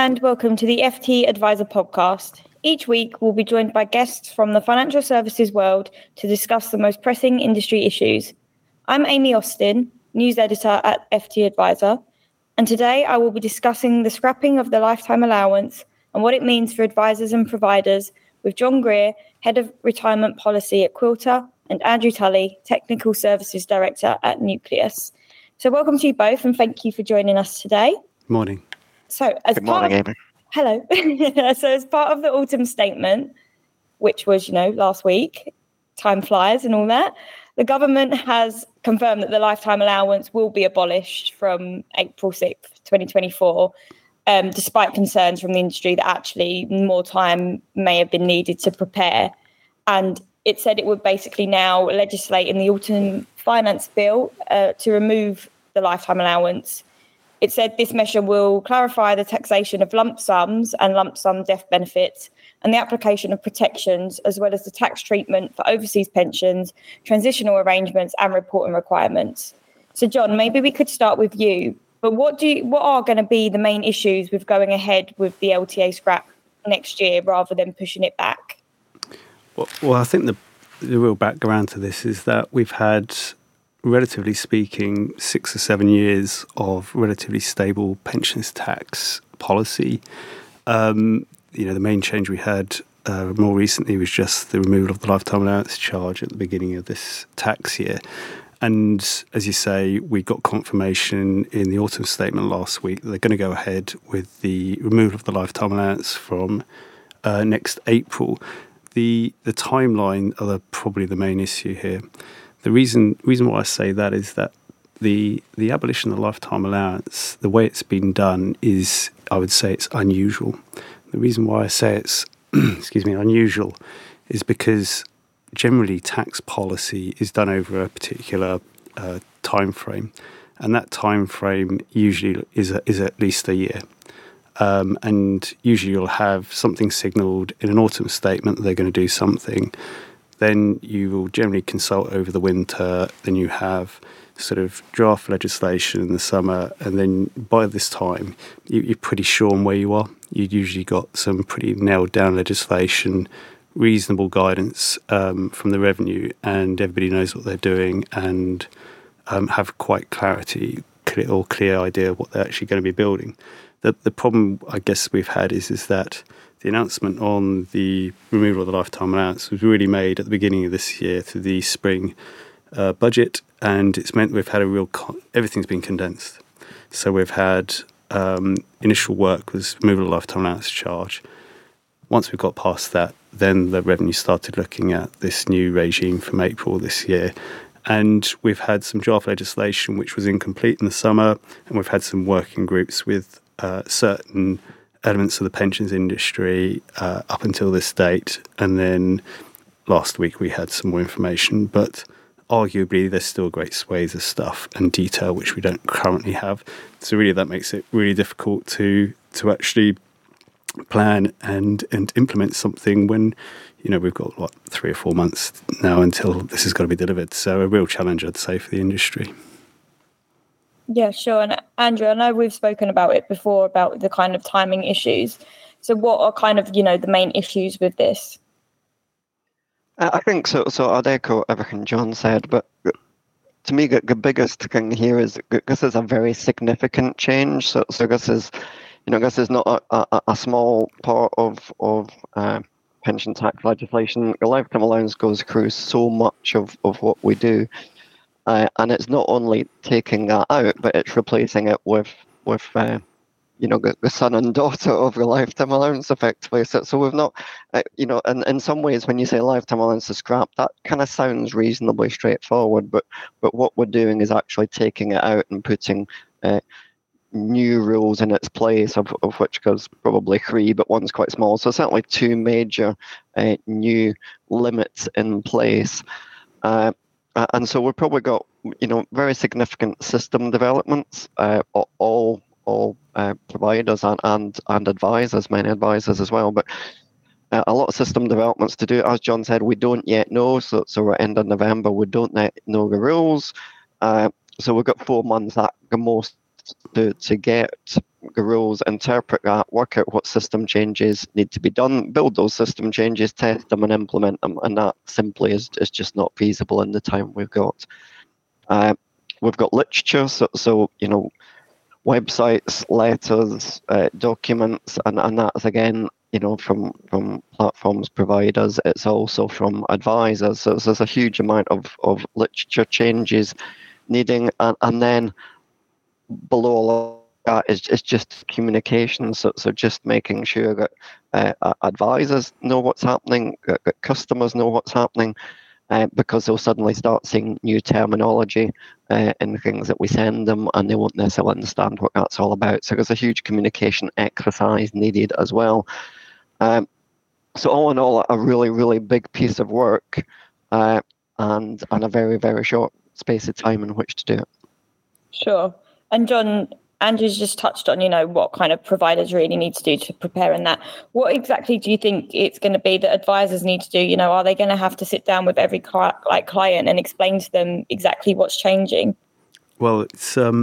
and welcome to the FT Advisor podcast. Each week, we'll be joined by guests from the financial services world to discuss the most pressing industry issues. I'm Amy Austin, news editor at FT Advisor, and today I will be discussing the scrapping of the lifetime allowance and what it means for advisors and providers with John Greer, Head of Retirement Policy at Quilter, and Andrew Tully, Technical Services Director at Nucleus. So welcome to you both, and thank you for joining us today. Morning. So, Good morning, Amy. Hello. So as part of the autumn statement, which was, last week, time flies and all that, the government has confirmed that the lifetime allowance will be abolished from April 6th, 2024, despite concerns from the industry that actually more time may have been needed to prepare. And it said it would basically now legislate in the autumn finance bill to remove the lifetime allowance. It said this measure will clarify the taxation of lump sums and lump sum death benefits and the application of protections, as well as the tax treatment for overseas pensions, transitional arrangements and reporting requirements. So, John, maybe we could start with you. But what are going to be the main issues with going ahead with the LTA scrap next year rather than pushing it back? Well, I think the real background to this is that we've had, relatively speaking, 6 or 7 years of relatively stable pensions tax policy. The main change we had more recently was just the removal of the lifetime allowance charge at the beginning of this tax year. And as you say, we got confirmation in the autumn statement last week that they're going to go ahead with the removal of the lifetime allowance from next April. The timeline are probably the main issue here. The reason why I say that is that the abolition of the lifetime allowance, the way it's been done is, I would say, it's unusual. The reason why I say it's unusual is because generally tax policy is done over a particular time frame, and that time frame usually is at least a year. And usually you'll have something signalled in an autumn statement that they're going to do something. Then you will generally consult over the winter. Then you have sort of draft legislation in the summer. And then by this time, you're pretty sure on where you are. You've usually got some pretty nailed down legislation, reasonable guidance from the revenue, and everybody knows what they're doing and have quite clear idea of what they're actually going to be building. The problem, I guess, we've had is that the announcement on the removal of the lifetime allowance was really made at the beginning of this year through the spring budget, and it's meant we've had everything's been condensed. So we've had initial work was removal of the lifetime allowance charge. Once we've got past that, then the revenue started looking at this new regime from April this year. And we've had some draft legislation which was incomplete in the summer, and we've had some working groups with certain elements of the pensions industry up until this date. And then last week we had some more information, but arguably there's still great swathes of stuff and detail which we don't currently have. So really that makes it really difficult to actually plan and implement something when we've got 3 or 4 months now until this is going to be delivered. So a real challenge, I'd say, for the industry. Yeah, sure. And Andrew, I know we've spoken about it before, about the kind of timing issues. So what are kind of, the main issues with this? I think so. So I'd echo everything John said, but to me, the biggest thing here is this is a very significant change. So this is, this is not a small part of pension tax legislation. The lifetime allowance goes through so much of what we do. And it's not only taking that out, but it's replacing it with the son and daughter of the lifetime allowance, effectively. So we've not, and in some ways, when you say lifetime allowance is scrapped, that kind of sounds reasonably straightforward. But what we're doing is actually taking it out and putting new rules in its place, of which there's probably 3, but one's quite small. So certainly 2 major new limits in place. And so we've probably got, very significant system developments, all providers and advisors, many advisors as well. But a lot of system developments to do. As John said, we don't yet know. So we're end of November. We don't yet know the rules. So we've got 4 months at the most to get the rules, interpret that, work out what system changes need to be done, build those system changes, test them and implement them. And that simply is just not feasible in the time we've got. We've got literature, so websites, letters, documents, and that's again, from platforms providers. It's also from advisors. So there's a huge amount of literature changes needing, and then below all that is just communication. So just making sure that advisors know what's happening, that customers know what's happening. Because they'll suddenly start seeing new terminology in the things that we send them, and they won't necessarily understand what that's all about. So there's a huge communication exercise needed as well. So all in all, a really, really big piece of work, and a very, very short space of time in which to do it. Sure. And John, Andrew's just touched on, what kind of providers really need to do to prepare in that. What exactly do you think it's going to be that advisors need to do? Are they going to have to sit down with every client and explain to them exactly what's changing? Well, it's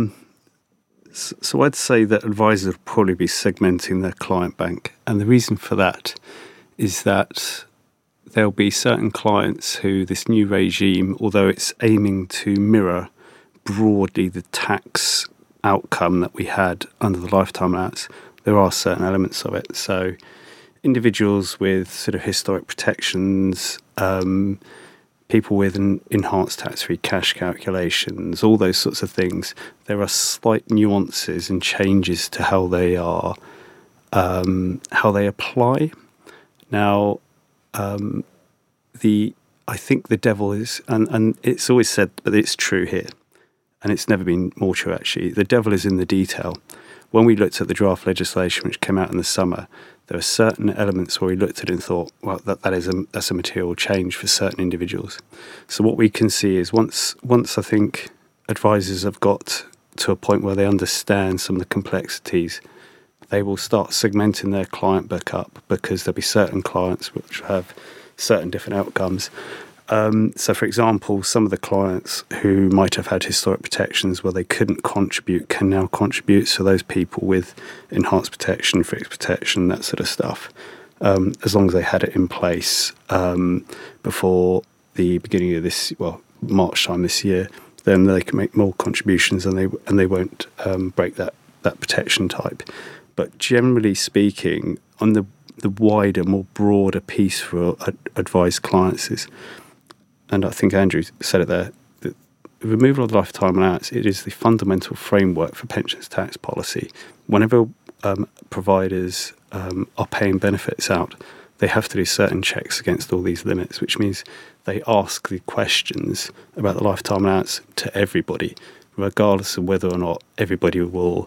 so I'd say that advisors will probably be segmenting their client bank. And the reason for that is that there'll be certain clients who this new regime, although it's aiming to mirror broadly the tax outcome that we had under the lifetime allowance, there are certain elements of it. So individuals with sort of historic protections, people with an enhanced tax-free cash calculations, all those sorts of things, there are slight nuances and changes to how they apply. Now, I think the devil is, and it's always said, but it's true here, and it's never been more true actually, the devil is in the detail. When we looked at the draft legislation which came out in the summer, there are certain elements where we looked at it and thought, well, that's a material change for certain individuals. So what we can see is once I think advisors have got to a point where they understand some of the complexities, they will start segmenting their client book up, because there'll be certain clients which have certain different outcomes. So, for example, some of the clients who might have had historic protections where they couldn't contribute can now contribute. So those people with enhanced protection, fixed protection, that sort of stuff, as long as they had it in place before the beginning of March time this year, then they can make more contributions and they won't break that protection type. But generally speaking, on the wider, more broader piece for advised clients is, and I think Andrew said it there, the removal of the lifetime allowance, it is the fundamental framework for pensions tax policy. Whenever providers are paying benefits out, they have to do certain checks against all these limits, which means they ask the questions about the lifetime allowance to everybody, regardless of whether or not everybody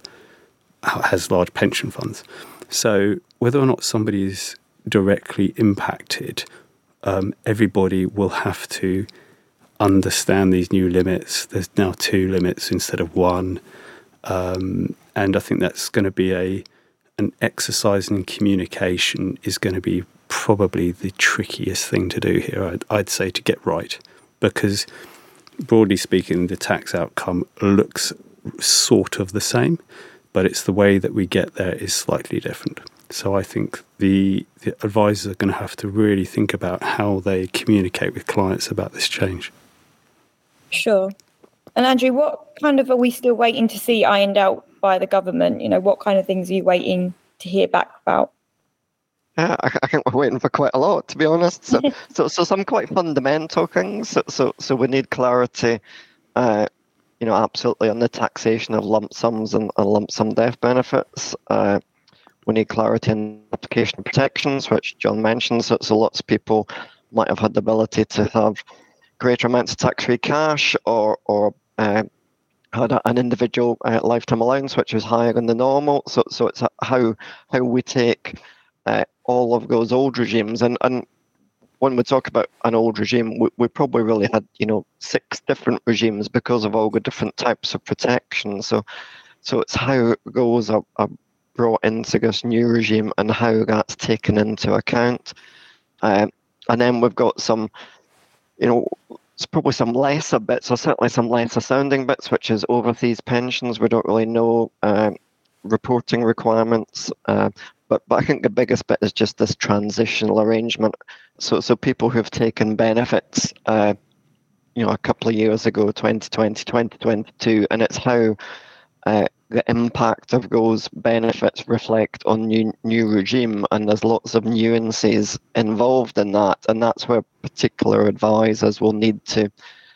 has large pension funds. So whether or not somebody is directly impacted, everybody will have to understand these new limits. There's now 2 limits instead of 1. And I think that's going to be an exercise in communication is going to be probably the trickiest thing to do here, I'd say, to get right. Because broadly speaking, the tax outcome looks sort of the same, but it's the way that we get there is slightly different. So I think the advisors are going to have to really think about how they communicate with clients about this change. Sure. And Andrew, what kind of are we still waiting to see ironed out by the government? What kind of things are you waiting to hear back about? I think we're waiting for quite a lot, to be honest. So some quite fundamental things. So we need clarity, absolutely on the taxation of lump sums and lump sum death benefits. We need clarity in application protections, which John mentioned. So lots of people might have had the ability to have greater amounts of tax-free cash or had an individual lifetime allowance which was higher than the normal. So it's how we take all of those old regimes. And when we talk about an old regime, we probably really had 6 different regimes because of all the different types of protection. So it's how those are brought into this new regime and how that's taken into account. And then we've got some, it's probably some lesser bits, or certainly some lesser sounding bits, which is overseas pensions. We don't really know reporting requirements. But I think the biggest bit is just this transitional arrangement. So people who've taken benefits, a couple of years ago, 2020, 2022, and it's how the impact of those benefits reflect on new regime, and there's lots of nuances involved in that, and that's where particular advisors will need to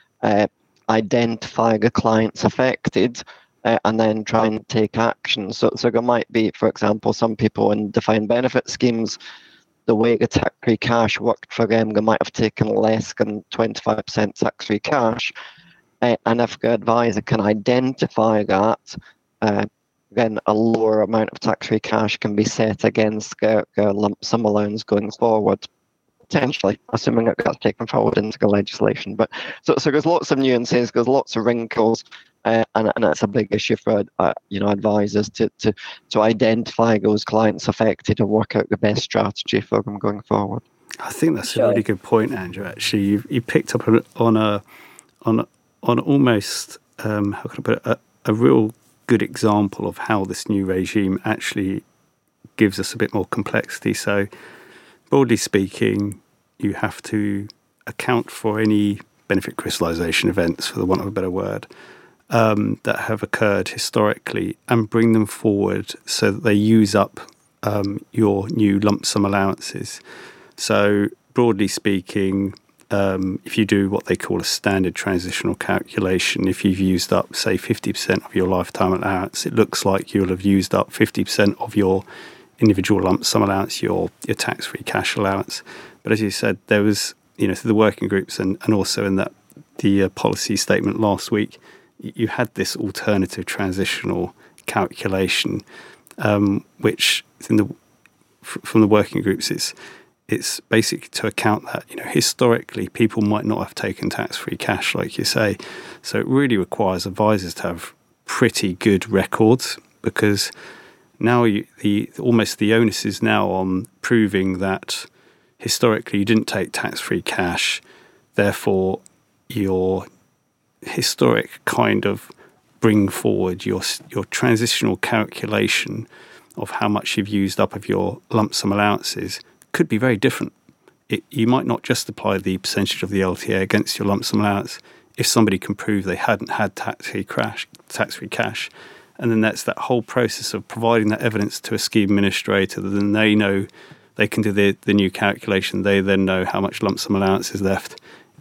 identify the clients affected and then try and take action. So there might be, for example, some people in defined benefit schemes, the way the tax-free cash worked for them, they might have taken less than 25% tax-free cash, and if the advisor can identify that, then a lower amount of tax-free cash can be set against the lump sum allowance going forward, potentially, assuming it gets taken forward into the legislation. But so there's lots of nuances, there's lots of wrinkles, and it's a big issue for advisors to identify those clients affected and work out the best strategy for them going forward. I think that's a really good point, Andrew. Actually, you picked up on almost how can I put it, a real good example of how this new regime actually gives us a bit more complexity. So, broadly speaking, you have to account for any benefit crystallisation events, for the want of a better word, that have occurred historically, and bring them forward so that they use up your new lump sum allowances. So, broadly speaking, if you do what they call a standard transitional calculation, if you've used up, say, 50% of your lifetime allowance, it looks like you'll have used up 50% of your individual lump sum allowance, your tax-free cash allowance. But as you said, there was, through the working groups and also in the policy statement last week, you had this alternative transitional calculation, which from the working groups, it's basically to account that, historically people might not have taken tax-free cash, like you say. So it really requires advisors to have pretty good records, because now almost the onus is now on proving that historically you didn't take tax-free cash, therefore your historic kind of bring forward your transitional calculation of how much you've used up of your lump sum allowances could be very different. You might not just apply the percentage of the LTA against your lump sum allowance if somebody can prove they hadn't had tax-free cash. And then that's that whole process of providing that evidence to a scheme administrator. Then they know they can do the new calculation. They then know how much lump sum allowance is left.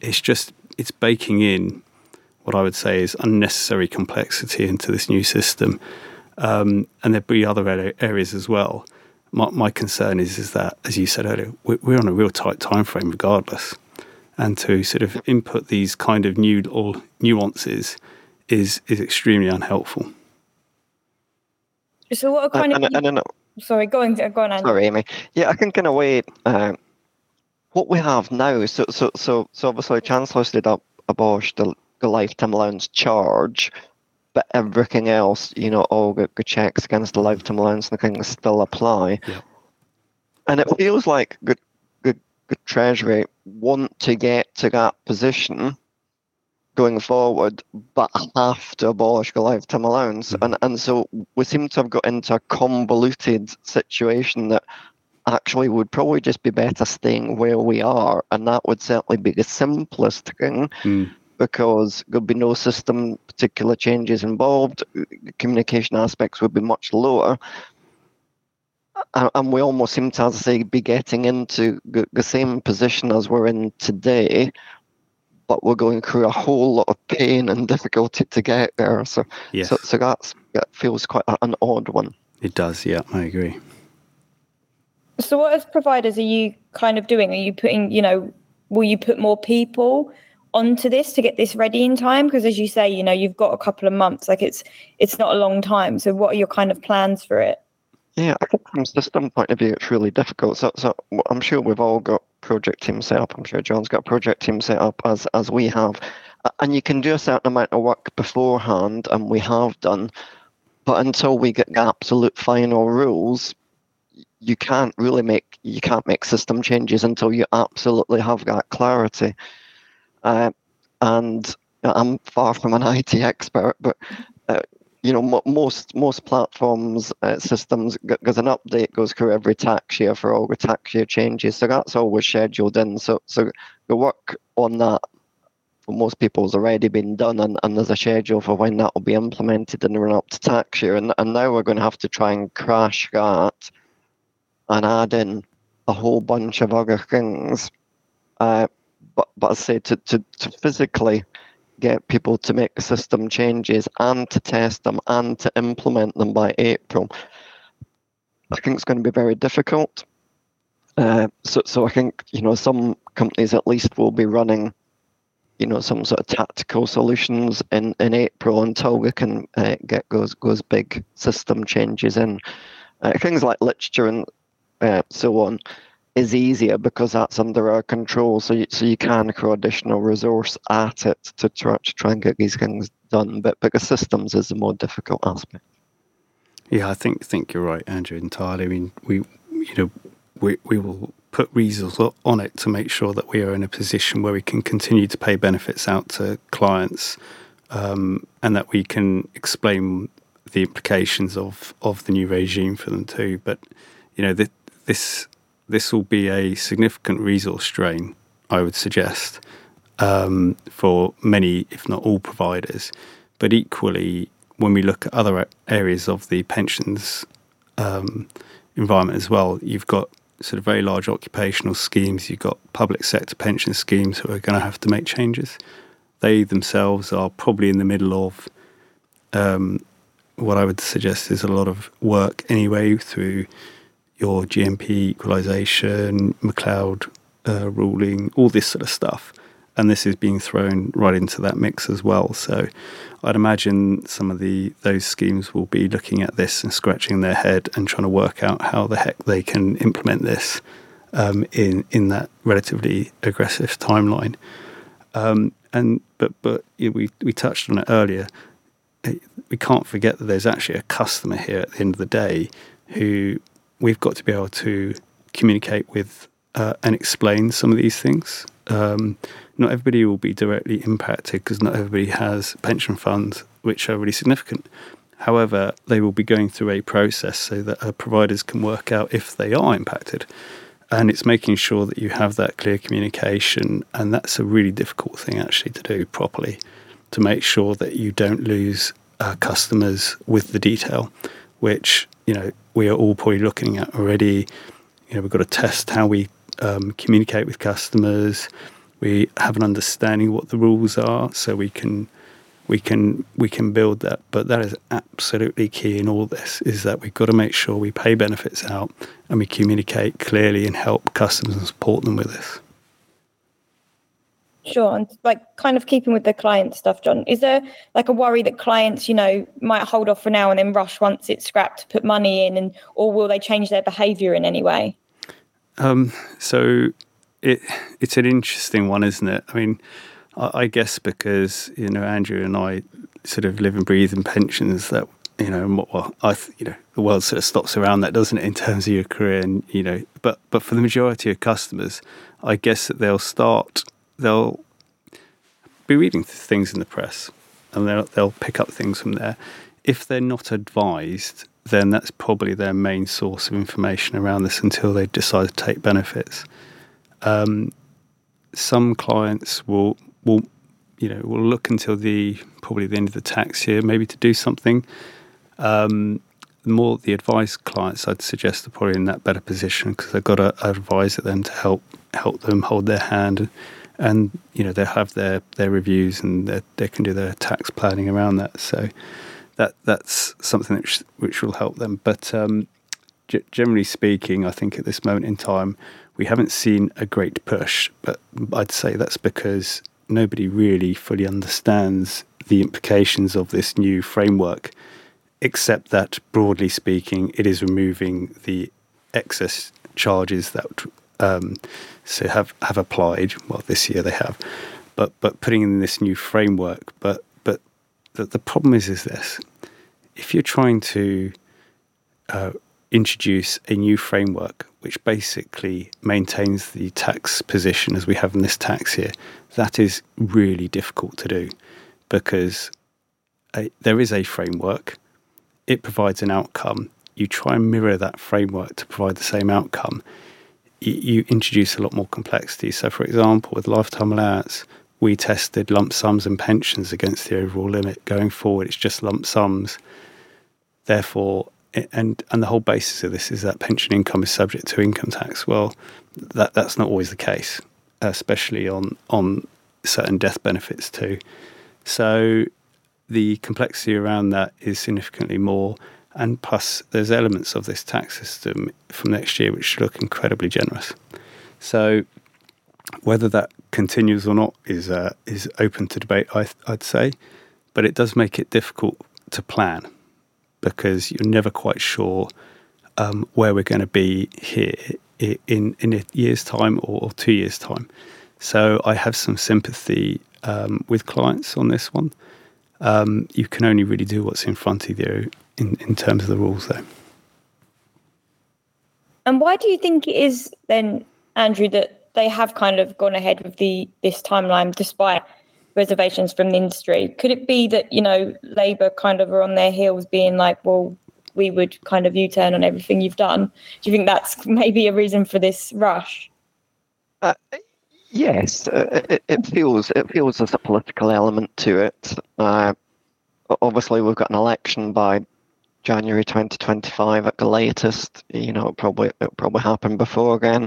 It's baking in what I would say is unnecessary complexity into this new system. And there'd be other areas as well. My concern is that, as you said earlier, we're on a real tight time frame regardless. And to sort of input these kind of new or nuances is extremely unhelpful. So what kind of... Sorry, go on, Andy. Sorry, Amy. Yeah, I think in a way, what we have now, so obviously Chancellor's did abolish the lifetime allowance charge, but everything else, all the checks against the lifetime allowance and the things still apply. Yeah. And it feels like the Treasury want to get to that position going forward, but have to abolish the lifetime allowance. Mm-hmm. And so we seem to have got into a convoluted situation that actually would probably just be better staying where we are. And that would certainly be the simplest thing. Because there'll be no system particular changes involved, the communication aspects would be much lower, and we almost seem to, as I say, be getting into the same position as we're in today, but we're going through a whole lot of pain and difficulty to get there. So, yes. so that feels quite an odd one. It does, yeah, I agree. So what as providers are you kind of doing? Are you putting, will you put more people onto this to get this ready in time? Because as you say, you've got a couple of months, like it's not a long time. So what are your kind of plans for it? Yeah, I think from a system point of view, it's really difficult. So I'm sure we've all got project teams set up. I'm sure John's got a project team set up as we have. And you can do a certain amount of work beforehand, and we have done. But until we get the absolute final rules, you can't make system changes until you absolutely have that clarity. And I'm far from an IT expert, but most platforms systems there's an update goes through every tax year for all the tax year changes, so that's always scheduled in. So the work on that for most people has already been done, and there's a schedule for when that will be implemented in the run up to tax year, and now we're going to have to try and crash that and add in a whole bunch of other things. But I say to physically get people to make the system changes and to test them and to implement them by April, I think it's going to be very difficult. So I think some companies at least will be running some sort of tactical solutions in April until we can get those big system changes in. Things like literature and so on is easier because that's under our control, so you can throw additional resource at it to try and get these things done. But the systems is the more difficult aspect. Yeah, I think you're right, Andrew, entirely. I mean, we will put resources on it to make sure that we are in a position where we can continue to pay benefits out to clients, and that we can explain the implications of the new regime for them too. But this will be a significant resource strain, I would suggest, for many, if not all, providers. But equally, when we look at other areas of the pensions environment as well, you've got sort of very large occupational schemes, you've got public sector pension schemes who are going to have to make changes. They themselves are probably in the middle of what I would suggest is a lot of work anyway through your GMP equalisation, McLeod ruling, all this sort of stuff. And this is being thrown right into that mix as well. So I'd imagine some of those schemes will be looking at this and scratching their head and trying to work out how the heck they can implement this in that relatively aggressive timeline. But we touched on it earlier. We can't forget that there's actually a customer here at the end of the day who we've got to be able to communicate with and explain some of these things. Not everybody will be directly impacted because not everybody has pension funds which are really significant. However, they will be going through a process so that our providers can work out if they are impacted. And it's making sure that you have that clear communication, and that's a really difficult thing actually to do properly, to make sure that you don't lose customers with the detail, which we are all probably looking at already. We've got to test how we communicate with customers. We have an understanding what the rules are, so we can build that. But that is absolutely key in all this, is that we've got to make sure we pay benefits out and we communicate clearly and help customers and support them with this. Sure. And kind of keeping with the client stuff, John, is there a worry that clients, might hold off for now and then rush once it's scrapped to put money in, or will they change their behaviour in any way? So it's an interesting one, isn't it? I mean, I guess because, Andrew and I sort of live and breathe in pensions, that, the world sort of stops around that, doesn't it, in terms of your career, and, but for the majority of customers, I guess that they'll be reading things in the press and they'll pick up things from there. If they're not advised, then that's probably their main source of information around this until they decide to take benefits. Some clients will look until probably the end of the tax year, maybe to do something. More the advised clients, I'd suggest, are probably in that better position because they've got to advise them to help them hold their hand. And they have their reviews and they can do their tax planning around that. So that's something which will help them. But generally speaking, I think at this moment in time, we haven't seen a great push. But I'd say that's because nobody really fully understands the implications of this new framework, except that, broadly speaking, it is removing the excess charges that so have applied. Well, this year they have, but putting in this new framework. But the problem is this: if you're trying to introduce a new framework which basically maintains the tax position as we have in this tax year, that is really difficult to do, because there is a framework. It provides an outcome. You try and mirror that framework to provide the same outcome. You introduce a lot more complexity. So, for example, with lifetime allowance, we tested lump sums and pensions against the overall limit. Going forward, it's just lump sums. Therefore, and the whole basis of this is that pension income is subject to income tax. Well, that's not always the case, especially on certain death benefits too. So the complexity around that is significantly more. And plus, there's elements of this tax system from next year which look incredibly generous. So whether that continues or not is open to debate, I'd say. But it does make it difficult to plan because you're never quite sure where we're going to be here in a year's time or 2 years' time. So I have some sympathy with clients on this one. You can only really do what's in front of you in terms of the rules, though. And why do you think it is then, Andrew, that they have kind of gone ahead with this timeline despite reservations from the industry? Could it be that, Labour kind of are on their heels being like, well, we would kind of U-turn on everything you've done? Do you think that's maybe a reason for this rush? Yes, it feels there's a political element to it. Obviously, we've got an election by January 2025 at the latest. It'll probably happen before again.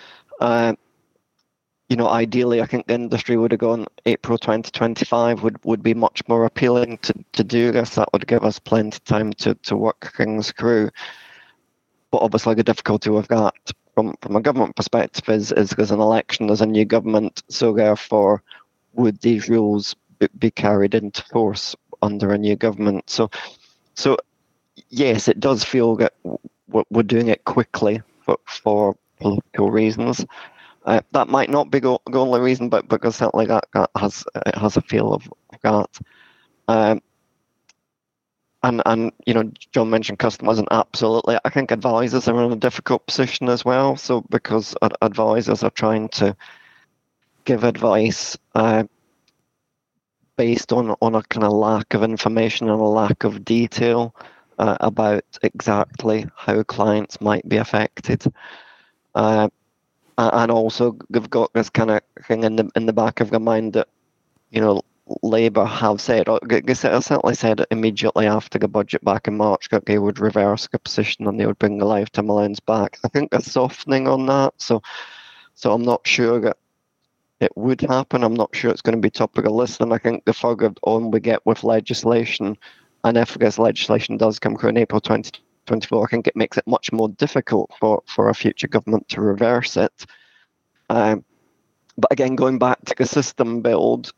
Ideally, I think the industry would have gone April 2025 would be much more appealing to do this. That would give us plenty of time to work things through. But obviously, the difficulty we've got from a government perspective is there's an election, there's a new government, so therefore would these rules be carried into force under a new government? So yes, it does feel that we're doing it quickly for political reasons. That might not be the only reason, but because certainly that has a feel of that. And John mentioned customers, and absolutely, I think advisors are in a difficult position as well. So because advisors are trying to give advice based on a kind of lack of information and a lack of detail about exactly how clients might be affected. And also, they've got this kind of thing in the back of their mind that, Labour have said, or they certainly said immediately after the budget back in March, that they would reverse the position and they would bring the lifetime allowance back. I think they're softening on that, so I'm not sure that it would happen. I'm not sure it's going to be top of the list, and I think the further on we get with legislation, and if this legislation does come through in April 2024, I think it makes it much more difficult for a future government to reverse it. But again, going back to the system build,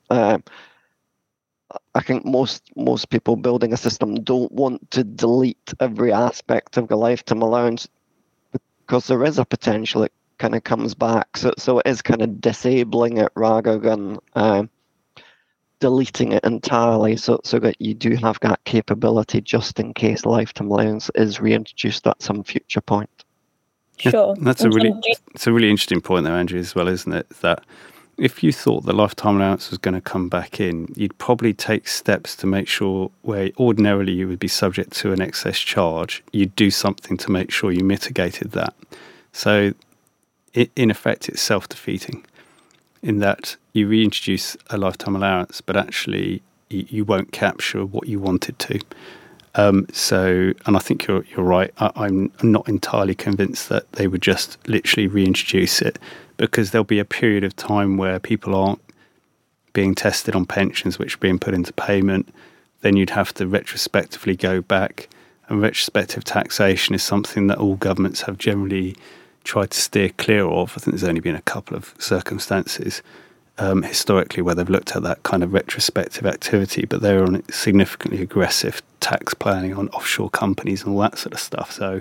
I think most people building a system don't want to delete every aspect of the lifetime allowance because there is a potential it kind of comes back. So it is kind of disabling it rather than deleting it entirely, so that you do have that capability just in case lifetime allowance is reintroduced at some future point. Sure. Yeah, it's a really interesting point there, Andrew, as well, isn't it? That if you thought the lifetime allowance was going to come back in, you'd probably take steps to make sure where ordinarily you would be subject to an excess charge, you'd do something to make sure you mitigated that. So in effect, it's self-defeating in that you reintroduce a lifetime allowance, but actually you won't capture what you wanted to. And I think you're right. I'm not entirely convinced that they would just literally reintroduce it, because there'll be a period of time where people aren't being tested on pensions which are being put into payment. Then you'd have to retrospectively go back, and retrospective taxation is something that all governments have generally tried to steer clear of. I think there's only been a couple of circumstances historically where they've looked at that kind of retrospective activity, but they're on significantly aggressive tax planning on offshore companies and all that sort of stuff. So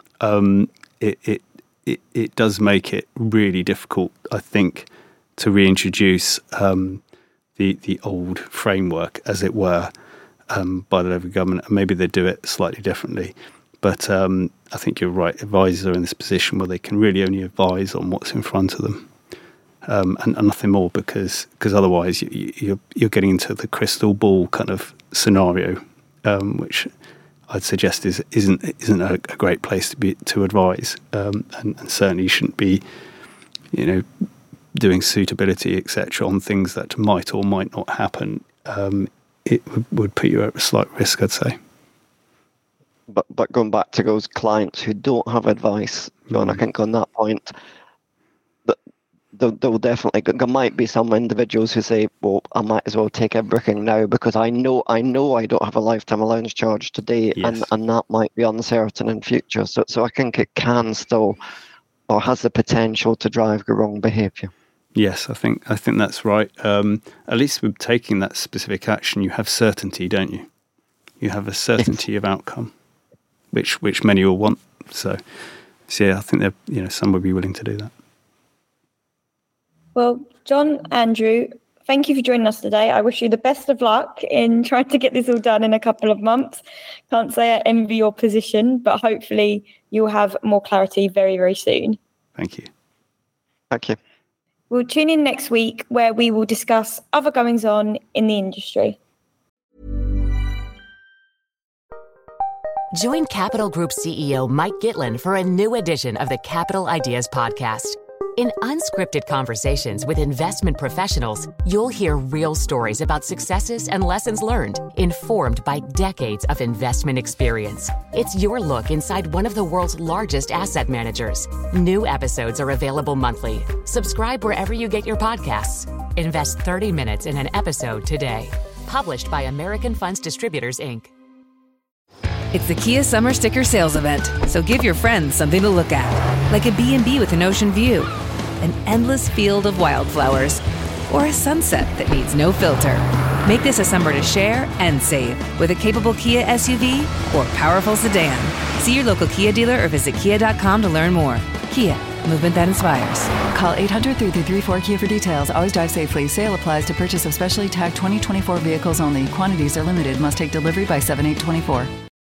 it does make it really difficult, I think, to reintroduce the old framework, as it were, by the Labour government. And maybe they do it slightly differently. But I think you're right. Advisors are in this position where they can really only advise on what's in front of them. and nothing more, because otherwise you're getting into the crystal ball kind of scenario, which I'd suggest isn't a great place to advise, and certainly you shouldn't be, doing suitability, etc., on things that might or might not happen. It would put you at a slight risk, I'd say. But going back to those clients who don't have advice, John, I think on that point, there might be some individuals who say, well, I might as well take everything now because I know I don't have a lifetime allowance charge today, yes. and that might be uncertain in future. So I think it can still, or has the potential to drive the wrong behaviour. Yes, I think that's right. At least with taking that specific action, you have certainty, don't you? You have a certainty of outcome, which many will want. So yeah, I think some would be willing to do that. Well, John, Andrew, thank you for joining us today. I wish you the best of luck in trying to get this all done in a couple of months. Can't say I envy your position, but hopefully you'll have more clarity very, very soon. Thank you. Thank you. We'll tune in next week where we will discuss other goings-on in the industry. Join Capital Group CEO Mike Gitlin for a new edition of the Capital Ideas Podcast. In unscripted conversations with investment professionals, you'll hear real stories about successes and lessons learned, informed by decades of investment experience. It's your look inside one of the world's largest asset managers. New episodes are available monthly. Subscribe wherever you get your podcasts. Invest 30 minutes in an episode today. Published by American Funds Distributors, Inc. It's the Kia Summer Sticker Sales Event, so give your friends something to look at, like a B&B with an ocean view, an endless field of wildflowers, or a sunset that needs no filter. Make this a summer to share and save with a capable Kia SUV or powerful sedan. See your local Kia dealer or visit kia.com to learn more. Kia, movement that inspires. Call 800-3334-KIA for details. Always drive safely. Sale applies to purchase of specially tagged 2024 vehicles only. Quantities are limited. Must take delivery by 7/8/24.